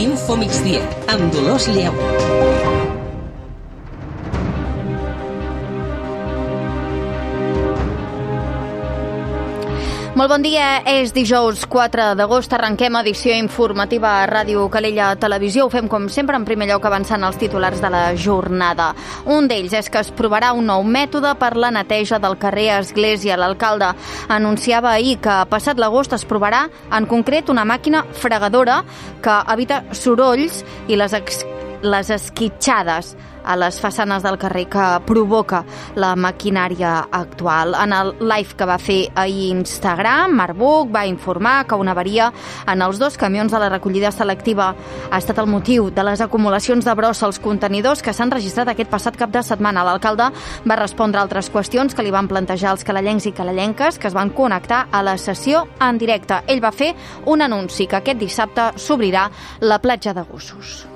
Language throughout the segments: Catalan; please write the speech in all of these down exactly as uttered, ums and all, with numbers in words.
Info Migdia, amb Dolors Lleó. Molt bon dia, és dijous quatre d'agost, arrenquem edició informativa a Ràdio Calella Televisió. Ho fem com sempre, en primer lloc avançant els titulars de la jornada. Un d'ells és que es provarà un nou mètode per la neteja del carrer Església. L'alcalde anunciava ahir que passat l'agost es provarà en concret una màquina fregadora que evita sorolls i les, ex les esquitxades a les façanes del carrer que provoca la maquinària actual. En el live que va fer ahir Instagram, Marc Buch va informar que una avaria en els dos camions de la recollida selectiva ha estat el motiu de les acumulacions de brossa als contenidors que s'han registrat aquest passat cap de setmana. L'alcalde va respondre a altres qüestions que li van plantejar els calellencs i calellenques que es van connectar a la sessió en directe. Ell va fer un anunci que aquest dissabte s'obrirà la platja de Gossos.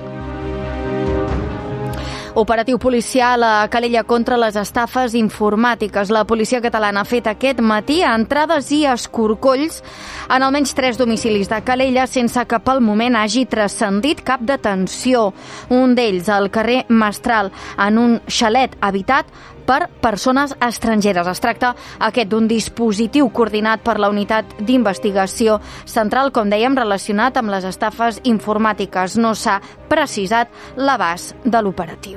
Operatiu policial a Calella contra les estafes informàtiques. La policia catalana ha fet aquest matí entrades i escorcolls en almenys tres domicilis de Calella sense que pel moment hagi transcendit cap detenció. Un d'ells al carrer Mestral, en un xalet habitat per persones estrangeres. Es tracta aquest d'un dispositiu coordinat per la Unitat d'Investigació Central, com dèiem, relacionat amb les estafes informàtiques. No s'ha precisat l'abast de l'operatiu.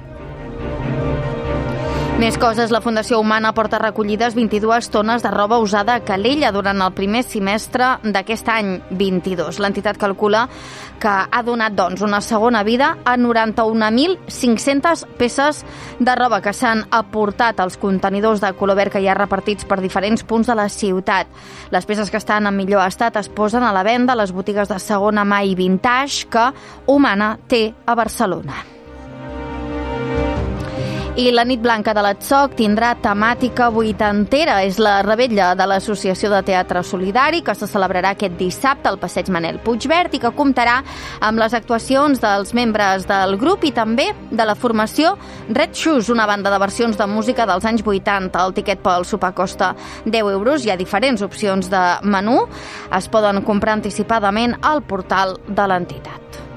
Més coses, la Fundació Humana porta recollides vint-i-dues tones de roba usada a Calella durant el primer semestre d'aquest any vint-i-dos. L'entitat calcula que ha donat doncs, una segona vida a noranta-un mil cinc-centes peces de roba que s'han aportat als contenidors de color verd que hi ha repartits per diferents punts de la ciutat. Les peces que estan en millor estat es posen a la venda a les botigues de segona mà i vintage que Humana té a Barcelona. I la nit blanca de l'Atzoc tindrà temàtica vuitantera. És la revetlla de l'Associació de Teatre Solidari que se celebrarà aquest dissabte al passeig Manel Puigverd i que comptarà amb les actuacions dels membres del grup i també de la formació Red Shoes, una banda de versions de música dels anys vuitanta. El tiquet pel sopar costa deu euros. Hi ha diferents opcions de menú. Es poden comprar anticipadament al portal de l'entitat.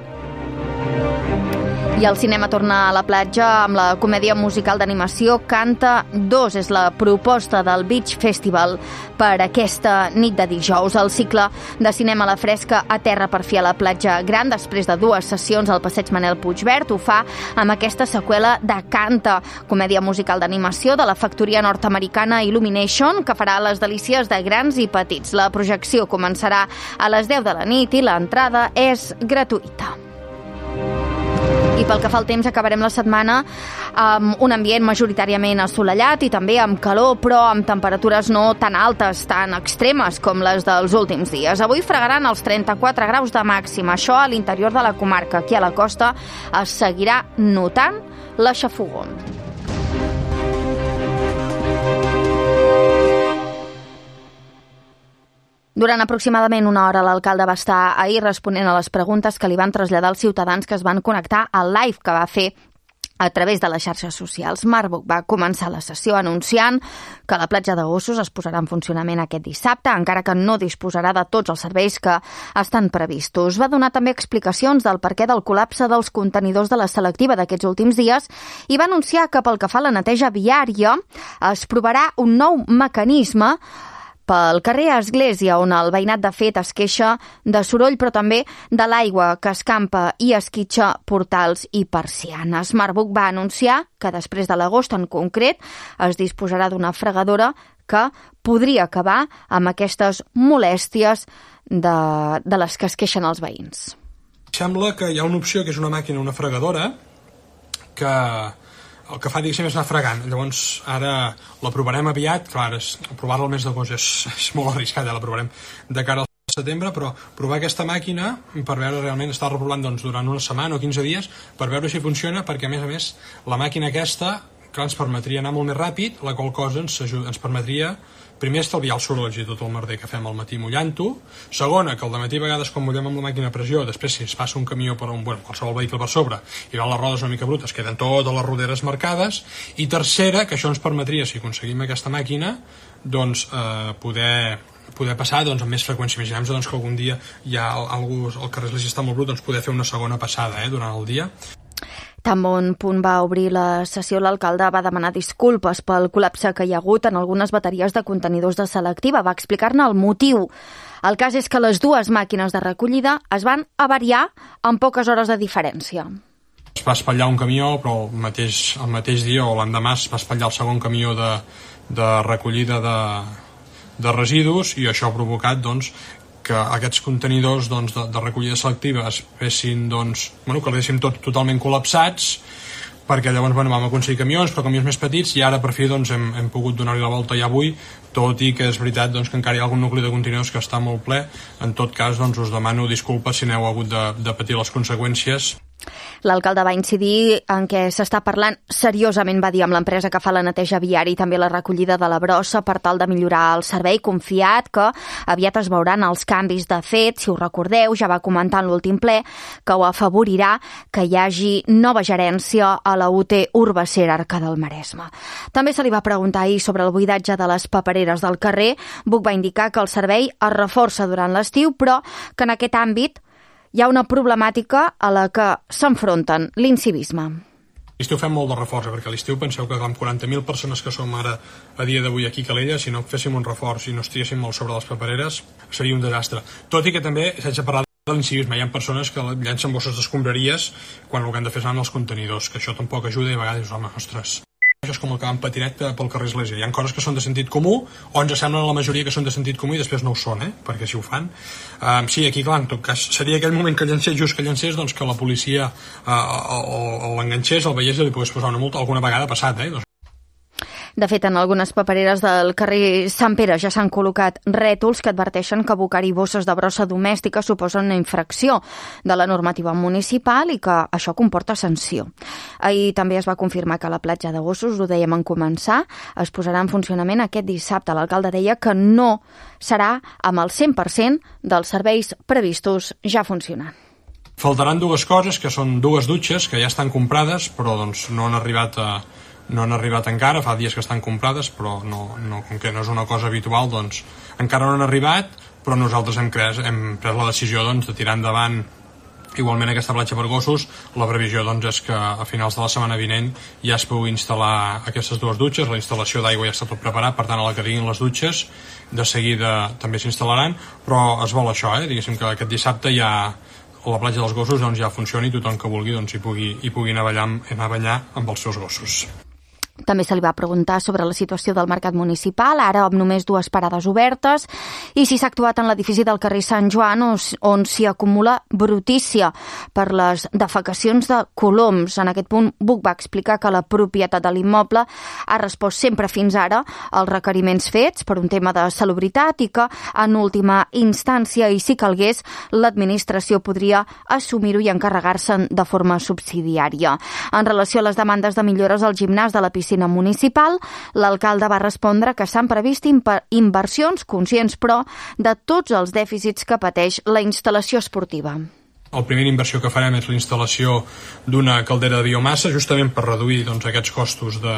I el cinema torna a la platja amb la comèdia musical d'animació Canta dos. És la proposta del Beach Festival per aquesta nit de dijous. El cicle de cinema a la fresca aterra per fi a la platja gran després de dues sessions al passeig Manel Puigverd. Ho fa amb aquesta seqüela de Canta, comèdia musical d'animació de la factoria nord-americana Illumination, que farà les delícies de grans i petits. La projecció començarà a les deu de la nit i l'entrada és gratuïta. I pel que fa al temps, acabarem la setmana amb un ambient majoritàriament assolellat i també amb calor, però amb temperatures no tan altes, tan extremes com les dels últims dies. Avui fregaran els trenta-quatre graus de màxima. Això a l'interior de la comarca. Aquí a la costa es seguirà notant la xafogor. Durant aproximadament una hora l'alcalde va estar ahir responent a les preguntes que li van traslladar els ciutadans que es van connectar al live que va fer a través de les xarxes socials. Marc Buch va començar la sessió anunciant que la platja de Gossos es posarà en funcionament aquest dissabte, encara que no disposarà de tots els serveis que estan previstos. Va donar també explicacions del perquè del col·lapse dels contenidors de la selectiva d'aquests últims dies i va anunciar que pel que fa a la neteja viària es provarà un nou mecanisme pel carrer Església, on el veïnat de fet es queixa de soroll, però també de l'aigua que escampa i esquitxa portals i persianes. Marc Buch va anunciar que després de l'agost en concret es disposarà d'una fregadora que podria acabar amb aquestes molèsties de, de les que es queixen els veïns. Sembla que hi ha una opció que és una màquina, una fregadora, que el que fa, diguéssim, és anar fregant. Llavors, ara la provarem aviat. Clar, provar-la al mes d'agost és, és molt arriscat, ja la provarem de cara al setembre, però provar aquesta màquina per veure realment, estar reprovant doncs, durant una setmana o quinze dies per veure si funciona, perquè a més a més la màquina aquesta, clar, ens permetria anar molt més ràpid, la qual cosa ens, ajuda, ens permetria primer estalviar els sorolls i tot el merder que fem al matí mullant-ho. Segona, que al dematí a vegades quan mullem amb la màquina a pressió, després si es passa un camió per un, bueno, qualsevol vehicle per sobre i van les rodes una mica brutes, queden totes les roderes marcades. I tercera, que això ens permetria, si aconseguim aquesta màquina, doncs eh, poder poder passar doncs, amb més freqüència. Imaginem-nos doncs, que algun dia hi ha algú, el carrer Església està molt brut, doncs poder fer una segona passada eh, durant el dia. Tan bon punt va obrir la sessió, l'alcalde va demanar disculpes pel col·lapse que hi ha hagut en algunes bateries de contenidors de selectiva. Va explicar-ne el motiu. El cas és que les dues màquines de recollida es van avariar amb poques hores de diferència. Es va espatllar un camió, però el mateix, el mateix dia o l'endemà es va espatllar el segon camió de, de recollida de, de residus i això ha provocat doncs, que aquests contenidors doncs, de, de recollida selectiva es fessin, doncs, bueno, que els deixéssim tot totalment col·lapsats, perquè llavors bueno, vam aconseguir camions, però camions més petits, i ara per fi doncs, hem, hem pogut donar-hi la volta ja avui, tot i que és veritat doncs, que encara hi ha algun nucli de contenidors que està molt ple. En tot cas, doncs, us demano disculpes si n'heu hagut de, de patir les conseqüències. L'alcalde va incidir en què s'està parlant seriosament, va dir, amb l'empresa que fa la neteja viària i també la recollida de la brossa per tal de millorar el servei, confiat que aviat es veuran els canvis. De fet, si us recordeu, ja va comentar en l'últim ple que ho afavorirà que hi hagi nova gerència a la U T Urbacer Arca del Maresme. També se li va preguntar ahir sobre el buidatge de les papereres del carrer. Buch va indicar que el servei es reforça durant l'estiu, però que en aquest àmbit hi ha una problemàtica a la que s'enfronten, l'incivisme. L'estiu fem molt de reforç, perquè a l'estiu penseu que amb quaranta mil persones que som ara a dia d'avui aquí a Calella, si no féssim un reforç i no estiguéssim molt sobre les papereres, seria un desastre. Tot i que també, sense parlar de l'incivisme, hi ha persones que llancen bosses d'escombraries quan el que han de fer és anar als contenidors, que això tampoc ajuda i a vegades, home, ostres... Això és com el que va en patinet pel carrer Església. Hi ha coses que són de sentit comú, o ens semblen la majoria que són de sentit comú i després no ho són, eh? Perquè si ho fan... Um, sí, aquí, clar, en tot cas, seria aquell moment que llancés, just que llancés, doncs que la policia uh, o, o l'enganxés, el veiés i li pogués posar una multa. Alguna vegada ha passat, eh? Doncs De fet, en algunes papereres del carrer Sant Pere ja s'han col·locat rètols que adverteixen que abocar-hi bosses de brossa domèstica suposa una infracció de la normativa municipal i que això comporta sanció. Ahir també es va confirmar que la platja de gossos, ho dèiem en començar, es posarà en funcionament aquest dissabte. L'alcalde deia que no serà amb el cent per cent dels serveis previstos ja funcionant. Faltaran dues coses, que són dues dutxes que ja estan comprades, però doncs, no han arribat a... no han arribat encara, fa dies que estan comprades, però no, no, com que no és una cosa habitual, doncs encara no han arribat, però nosaltres hem, cres, hem pres la decisió doncs, de tirar endavant igualment aquesta platja per gossos. La previsió doncs, és que a finals de la setmana vinent ja es pugui instal·lar aquestes dues dutxes, la instal·lació d'aigua ja està tot preparat, per tant a la que diguin les dutxes de seguida també s'instal·laran, però es vol això, eh? Diguéssim que aquest dissabte ja la platja dels gossos doncs, ja funcioni, tothom que vulgui doncs, hi, pugui, hi pugui anar a ballar, anar a banyar amb els seus gossos. També se li va preguntar sobre la situació del mercat municipal, ara amb només dues parades obertes, i si s'ha actuat en l'edifici del carrer Sant Joan, on s'hi acumula brutícia per les defecacions de coloms. En aquest punt, Buch va explicar que la propietat de l'immoble ha respost sempre fins ara als requeriments fets per un tema de salubritat i que, en última instància, i si calgués, l'administració podria assumir-ho i encarregar-se'n de forma subsidiària. En relació a les demandes de millores al gimnàs de la piscina municipal, l'alcalde va respondre que s'han previst inversions conscients, però, de tots els dèficits que pateix la instal·lació esportiva. La primera inversió que farem és la instal·lació d'una caldera de biomassa, justament per reduir doncs, aquests costos de,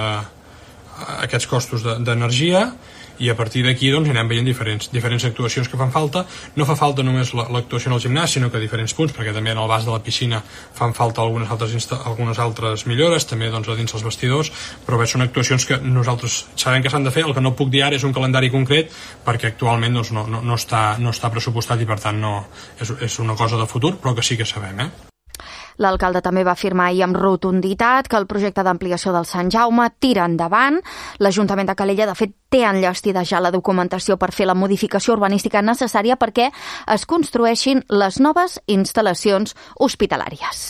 aquests costos d'energia, i a partir d'aquí doncs, anirem veient diferents, diferents actuacions que fan falta. No fa falta només l'actuació en el gimnàs, sinó que a diferents punts, perquè també en el vas de la piscina fan falta algunes altres, algunes altres millores, també doncs, a dins els vestidors, però bé, són actuacions que nosaltres sabem que s'han de fer. El que no puc dir ara és un calendari concret, perquè actualment doncs, no, no, no, està, no està pressupostat i per tant no, és, és una cosa de futur, però que sí que sabem, eh? L'alcalde també va afirmar ahir amb rotunditat que el projecte d'ampliació del Sant Jaume tira endavant. L'Ajuntament de Calella, de fet, té enllestida ja la documentació per fer la modificació urbanística necessària perquè es construeixin les noves instal·lacions hospitalàries.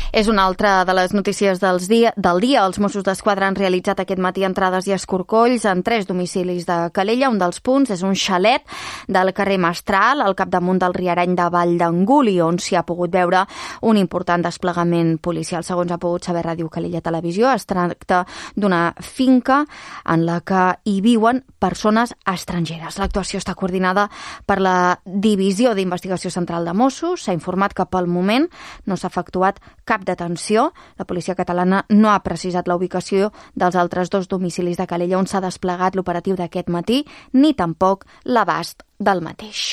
És una altra de les notícies dels dia, del dia. Els Mossos d'Esquadra han realitzat aquest matí entrades i escorcolls en tres domicilis de Calella. Un dels punts és un xalet del carrer Mestral, al capdamunt del riareny de Vall d'Anguli, on s'hi ha pogut veure un important desplegament policial. Segons ha pogut saber Ràdio Calella Televisió, es tracta d'una finca en la que hi viuen persones estrangeres. L'actuació està coordinada per la Divisió d'Investigació Central de Mossos. S'ha informat que pel moment no s'ha efectuat cap detenció. La policia catalana no ha precisat la ubicació dels altres dos domicilis de Calella on s'ha desplegat l'operatiu d'aquest matí, ni tampoc l'abast del mateix.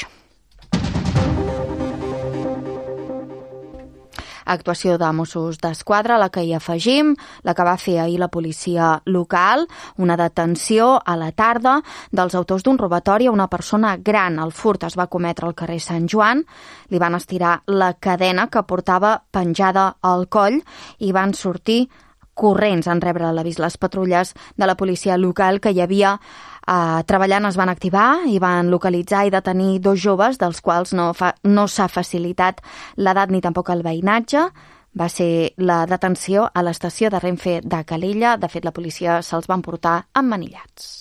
Actuació de Mossos d'Esquadra, la que hi afegim, la que va fer ahir la policia local, una detenció a la tarda dels autors d'un robatori a una persona gran. El furt es va cometre al carrer Sant Joan, li van estirar la cadena que portava penjada al coll i van sortir corrents en rebre l'avís. Les patrulles de la policia local que hi havia Uh, treballant es van activar i van localitzar i detenir dos joves, dels quals no, fa, no s'ha facilitat l'edat ni tampoc el veïnatge. Va ser la detenció a l'estació de Renfe de Calella. De fet, la policia se'ls van portar emmanillats.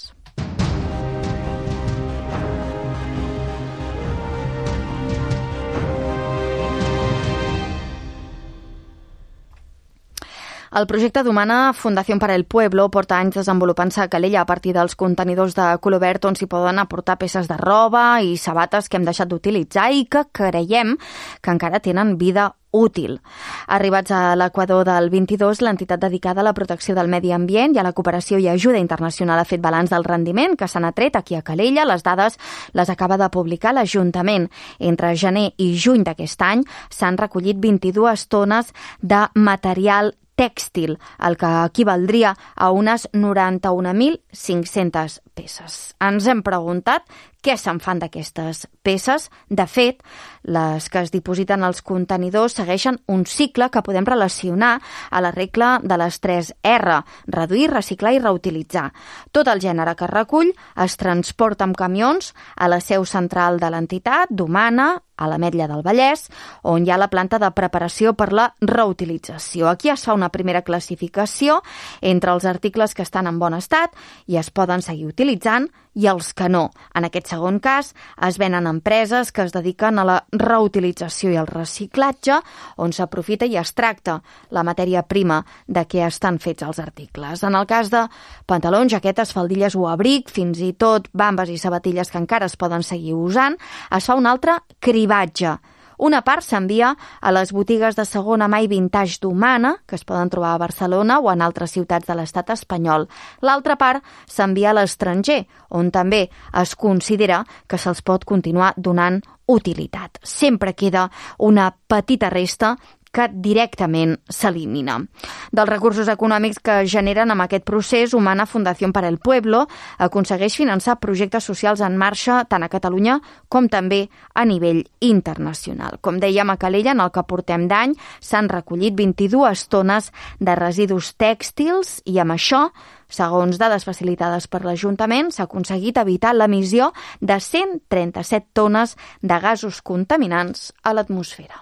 El projecte d'Humana Fundació per al Pueblo porta anys desenvolupant-se a Calella a partir dels contenidors de color verd on s'hi poden aportar peces de roba i sabates que hem deixat d'utilitzar i que creiem que encara tenen vida útil. Arribats a l'Equador del vint-i-dos, l'entitat dedicada a la protecció del medi ambient i a la cooperació i ajuda internacional ha fet balanç del rendiment que s'han atret aquí a Calella. Les dades les acaba de publicar l'Ajuntament. Entre gener i juny d'aquest any s'han recollit vint-i-dues tones de material tèxtil, el que equivaldria a unes noranta-un mil cinc-centes peces. Ens hem preguntat què se'n fan d'aquestes peces. De fet, les que es dipositen als contenidors segueixen un cicle que podem relacionar a la regla de les tres R: reduir, reciclar i reutilitzar. Tot el gènere que es recull es transporta amb camions a la seu central de l'entitat, d'Humana, a l'Ametlla del Vallès, on hi ha la planta de preparació per la reutilització. Aquí es fa una primera classificació entre els articles que estan en bon estat i es poden seguir utilitzant i els que no. En aquest segon cas, es venen empreses que es dediquen a la reutilització i al reciclatge, on s'aprofita i es tracta la matèria prima de què estan fets els articles. En el cas de pantalons, jaquetes, faldilles o abric, fins i tot bambes i sabatilles que encara es poden seguir usant, es fa un altre cribatge. Una part s'envia a les botigues de segona mà i vintage d'Humana, que es poden trobar a Barcelona o en altres ciutats de l'estat espanyol. L'altra part s'envia a l'estranger, on també es considera que se'ls pot continuar donant utilitat. Sempre queda una petita resta que directament s'elimina. Dels recursos econòmics que generen amb aquest procés, Humana Fundació per al Pueblo aconsegueix finançar projectes socials en marxa tant a Catalunya com també a nivell internacional. Com dèiem, a Calella, en el que portem d'any, s'han recollit vint-i-dues tones de residus tèxtils i amb això, segons dades facilitades per l'Ajuntament, s'ha aconseguit evitar l'emissió de cent trenta-set tones de gasos contaminants a l'atmosfera.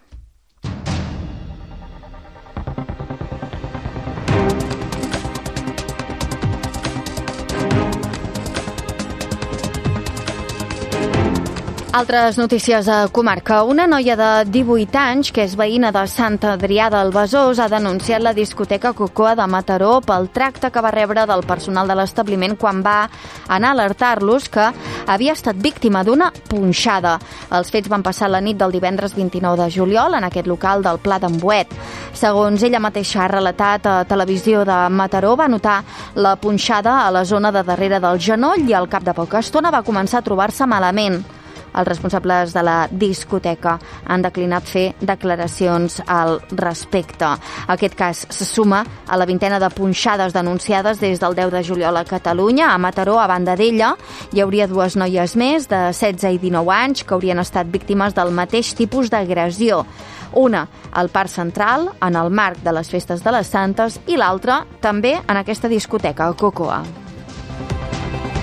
Altres notícies a comarca. Una noia de divuit anys, que és veïna de Sant Adrià del Besòs, ha denunciat la discoteca Cocoa de Mataró pel tracte que va rebre del personal de l'establiment quan va anar a alertar-los que havia estat víctima d'una punxada. Els fets van passar la nit del divendres vint-i-nou de juliol en aquest local del Pla d'en Boet. Segons ella mateixa ha relatat a Televisió de Mataró, va notar la punxada a la zona de darrere del genoll i al cap de poca estona va començar a trobar-se malament. Els responsables de la discoteca han declinat fer declaracions al respecte. Aquest cas se suma a la vintena de punxades denunciades des del deu de juliol a Catalunya. A Mataró, a banda d'ella, hi hauria dues noies més de setze i dinou anys que haurien estat víctimes del mateix tipus d'agressió. Una al Parc Central, en el marc de les festes de les Santes, i l'altra també en aquesta discoteca, a Cocoa.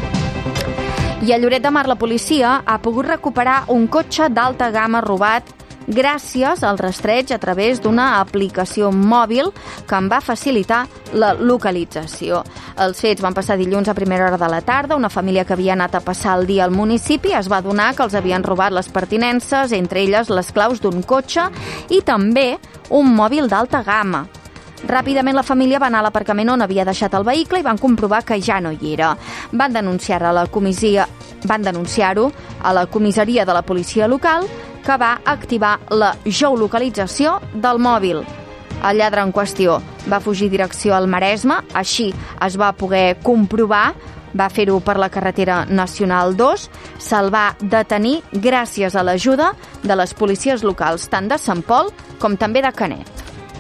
I a Lloret de Mar la policia ha pogut recuperar un cotxe d'alta gamma robat gràcies al rastreig a través d'una aplicació mòbil que en va facilitar la localització. Els fets van passar dilluns a primera hora de la tarda. Una família que havia anat a passar el dia al municipi es va adonar que els havien robat les pertinences, entre elles les claus d'un cotxe i també un mòbil d'alta gamma. Ràpidament la família va anar a l'aparcament on havia deixat el vehicle i van comprovar que ja no hi era. Van denunciar a la comissia, van denunciar-ho a la comissaria de la policia local, que va activar la geolocalització del mòbil. El lladre en qüestió va fugir direcció al Maresme, així es va poder comprovar, va fer-ho per la carretera nacional dos, se'l va detenir gràcies a l'ajuda de les policies locals, tant de Sant Pol com també de Canet.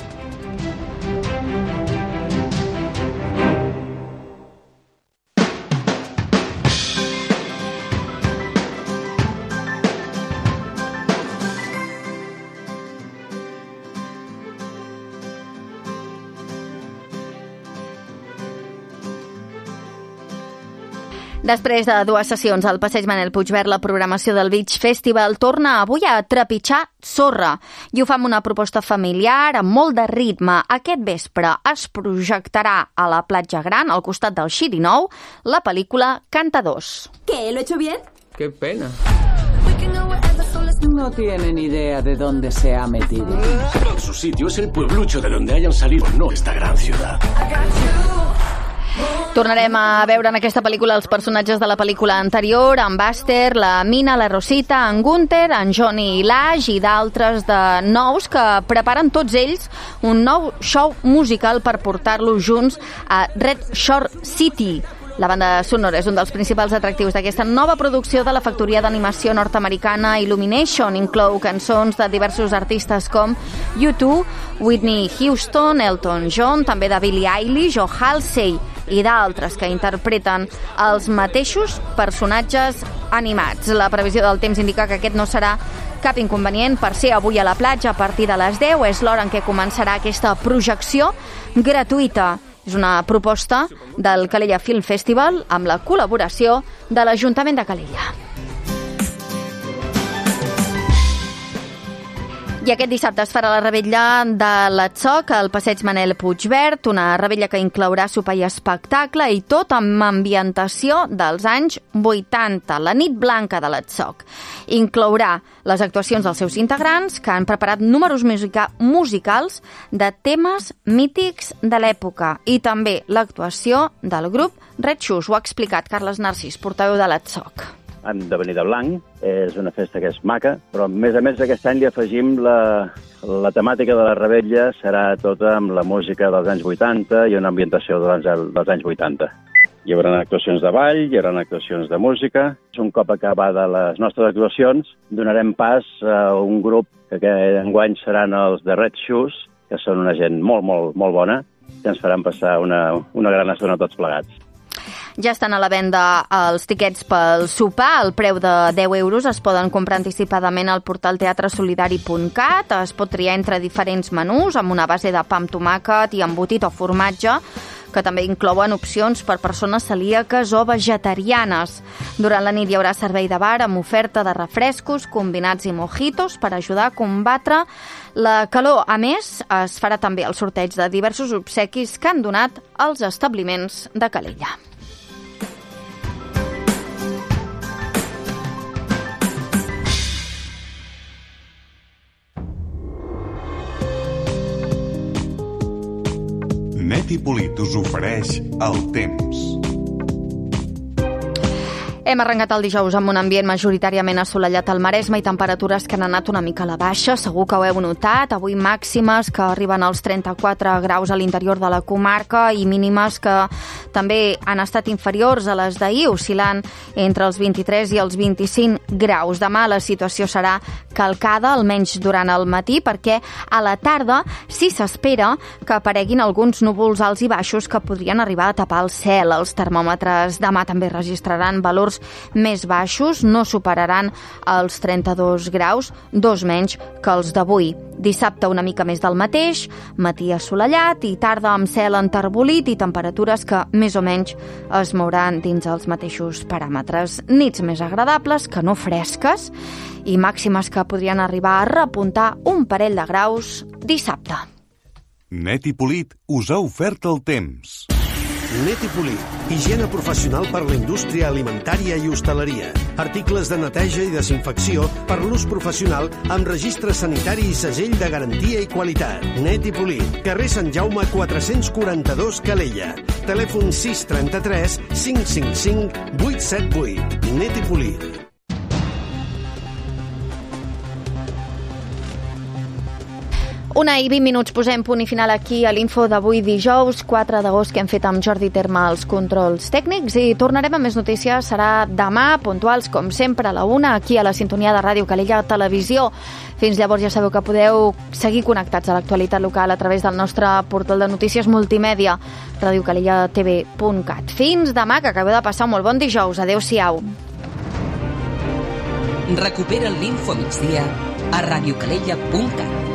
Després de dues sessions al Passeig Manel Puigverd, la programació del Beach Festival torna avui a trepitjar sorra. I ho fa amb una proposta familiar, amb molt de ritme. Aquest vespre es projectarà a la Platja Gran, al costat del Xirinou, la pel·lícula Cantadors. ¿Qué? ¿Lo he hecho bien? ¡Qué pena! No tienen idea de dónde se ha metido. Su sitio es el pueblucho de donde hayan salido, no esta gran ciudad. Tornarem a veure en aquesta pel·lícula els personatges de la pel·lícula anterior, en Buster, la Mina, la Rosita, en Gunther, en Johnny i l'Ash i d'altres de nous que preparen tots ells un nou show musical per portar-los junts a Red Shore City. La banda sonora és un dels principals atractius d'aquesta nova producció de la factoria d'animació nord-americana Illumination. Inclou cançons de diversos artistes com U dos, Whitney Houston, Elton John, també de Billie Eilish o Halsey i d'altres que interpreten els mateixos personatges animats. La previsió del temps indica que aquest no serà cap inconvenient per ser avui a la platja a partir de les deu. És l'hora en què començarà aquesta projecció gratuïta. És una proposta del Calella Film Festival amb la col·laboració de l'Ajuntament de Calella. I aquest dissabte es farà la revetlla de l'Atzoc al Passeig Manel Puigverd, una revetlla que inclourà sopar i espectacle i tot amb ambientació dels anys vuitanta, la nit blanca de l'Atzoc. Inclourà les actuacions dels seus integrants, que han preparat números musica- musicals de temes mítics de l'època, i també l'actuació del grup Red Shoes. Ho ha explicat Carles Narcís, portaveu de l'Atzoc. Hem de venir de blanc, és una festa que és maca, però a més a més aquest any li afegim la, la temàtica de la revetlla serà tota amb la música dels anys vuitanta i una ambientació dels, dels anys vuitanta. Hi haurà actuacions de ball, hi haurà actuacions de música. Un cop acabades les nostres actuacions, donarem pas a un grup que enguany seran els de Red Shoes, que són una gent molt, molt, molt bona, que ens faran passar una, una gran estona tots plegats. Ja estan a la venda els tiquets pel sopar. El preu de deu euros es poden comprar anticipadament al portal teatre solidari punt cat. Es pot triar entre diferents menús amb una base de pa amb tomàquet i embotit o formatge, que també inclouen opcions per persones celíaques o vegetarianes. Durant la nit hi haurà servei de bar amb oferta de refrescos, combinats i mojitos per ajudar a combatre la calor. A més, es farà també el sorteig de diversos obsequis que han donat als establiments de Calella. Neti Polit us ofereix el temps. Hem arrencat el dijous amb un ambient majoritàriament assolellat al Maresme i temperatures que han anat una mica a la baixa. Segur que ho heu notat. Avui màximes que arriben als trenta-quatre graus a l'interior de la comarca i mínimes que també han estat inferiors a les d'ahir, oscil·lant entre els vint-i-tres i els vint-i-cinc graus. Demà la situació serà calcada, almenys durant el matí, perquè a la tarda sí s'espera que apareguin alguns núvols alts i baixos que podrien arribar a tapar el cel. Els termòmetres demà també registraran valors més baixos, no superaran els trenta-dos graus, dos menys que els d'avui. Dissabte una mica més del mateix, matí assolellat i tarda amb cel enterbolit i temperatures que més o menys es mouran dins els mateixos paràmetres. Nits més agradables que no fresques i màximes que podrien arribar a repuntar un parell de graus dissabte. Net i Polit us ha ofert el temps. Net i Polit, higiene professional per la indústria alimentària i hostaleria. Articles de neteja i desinfecció per l'ús professional amb registre sanitari i segell de garantia i qualitat. Net i Polit, carrer Sant Jaume quatre-cents quaranta-dos, Calella. Telèfon sis trenta-tres cinc cinc cinc vuit set vuit. Net i Polit. Una i vint minuts, posem punt i final aquí a l'info d'avui dijous, quatre d'agost, que hem fet amb Jordi Terma els controls tècnics, i tornarem amb més notícies. Serà demà, puntuals, com sempre, a la una, aquí a la sintonia de Ràdio Calella Televisió. Fins llavors ja sabeu que podeu seguir connectats a l'actualitat local a través del nostre portal de notícies multimèdia, radio calella t v punt cat. Fins demà, que acabeu de passar un molt bon dijous. Adéu-siau. Recupera l'Info Migdia a radio calella punt cat.